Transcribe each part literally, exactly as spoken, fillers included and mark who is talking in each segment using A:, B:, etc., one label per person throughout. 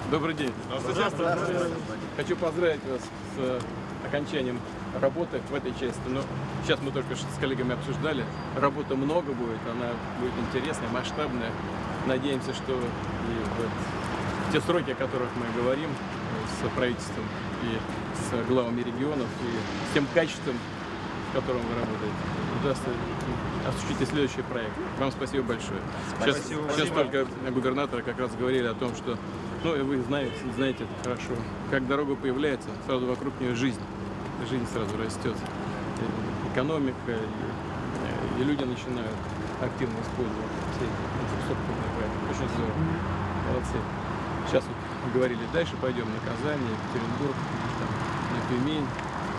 A: Добрый день.
B: Здравствуйте. Здравствуйте.
A: Хочу поздравить вас с окончанием работы в этой части. Но сейчас мы только что с коллегами обсуждали. Работы много будет, она будет интересная, масштабная. Надеемся, что и вот те сроки, о которых мы говорим с правительством и с главами регионов, и с тем качеством, с которым вы работаете, удастся осуществить следующий проект. Вам спасибо большое. Сейчас,
B: Спасибо.
A: сейчас только губернаторы как раз говорили о том, что, ну и вы знаете, знаете это хорошо, как дорога появляется, сразу вокруг нее жизнь. Жизнь сразу растет. И экономика, и, и люди начинают активно использовать все инфраструктурные проекты. Очень здорово. Молодцы. Сейчас вот говорили, дальше пойдем на Казань, Екатеринбург, там, на Тюмень,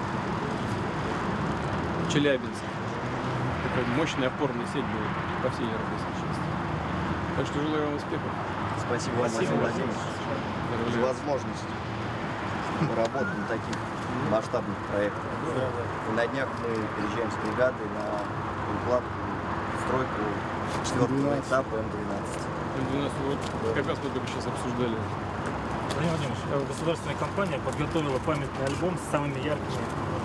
A: Челябинск. Такая мощная опорная сеть будет по всей европейской части. Так что желаю вам успехов.
B: Спасибо вам, Владимир Владимирович, за возможность работать на таких масштабных проектах. И на днях мы переезжаем с бригады на укладку, стройку четвертого этапа эм двенадцать.
A: эм двенадцать, вот как раз мы только сейчас обсуждали.
C: Владимир Владимирович, государственная компания подготовила памятный альбом с самыми яркими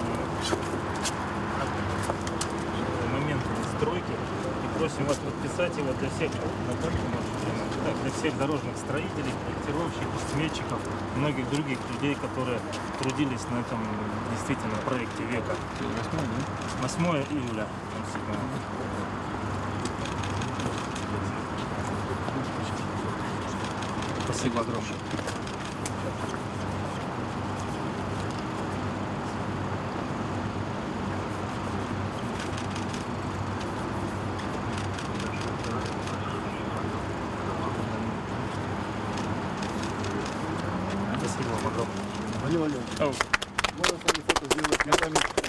C: моментами стройки. И просим вас подписать его для всех, для всех дорожных строителей, проектировщиков, сметчиков, многих других людей, которые трудились на этом действительно проекте века. восьмое июля. Спасибо огромное. Спасибо вам огромное.
D: Владимир Владимирович, можно с вами фото сделать на память